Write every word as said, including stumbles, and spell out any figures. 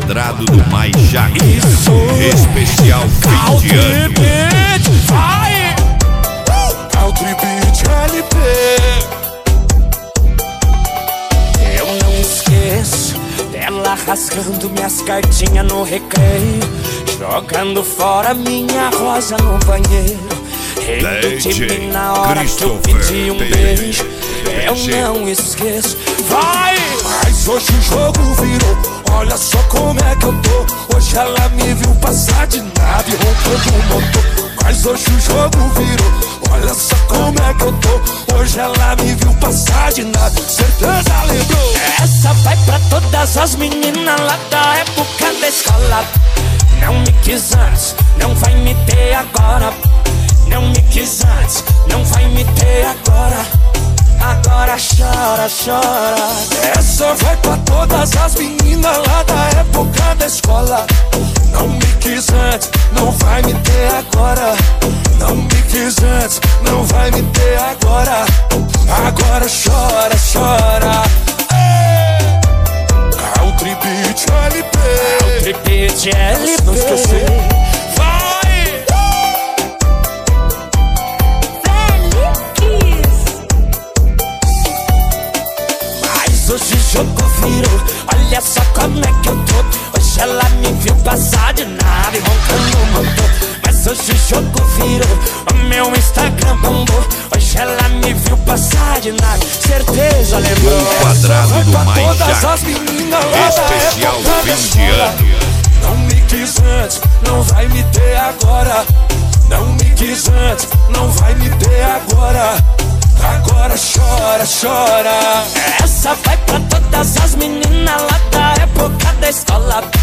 quadrado do mais Jaque. Especial fim de ano. Vai! Country Beat L P. Eu não esqueço dela rasgando minhas cartinhas no recreio, jogando fora minha rosa no banheiro, rindo de mim na hora que eu pedi um beijo. Eu não esqueço. Vai! Mas hoje o jogo virou, olha só como é que eu tô. Hoje ela me viu passar de nave roncando o motor. Mas hoje o jogo virou, olha só como é que eu tô. Hoje ela me viu passar de nave, certeza lembrou. Essa vai pra todas as meninas lá da época da escola. Não me quis antes, não vai me ter agora. Não me quis antes, não vai me ter agora. Agora chora, chora. Essa vai pra todas as meninas lá da época da escola. Não me quis antes, não vai me ter agora. Não me quis antes, não vai me ter agora. Agora chora, chora. Ei! Country Beat L P. Country Beat L P. Não esqueci. Hoje o jogo virou, olha só como é que eu tô. Hoje ela me viu passar de nave roncando o motor. Mas hoje o jogo virou, o meu Instagram bombou. Hoje ela me viu passar de nave, certeza lembrou. O quadrado do mais Jaque. Especial fim de ano. Não me quis antes, não vai me ter agora. Não me quis antes, não vai me ter agora. Agora chora, chora. Essa vai pra todas as meninas lá da época da escola.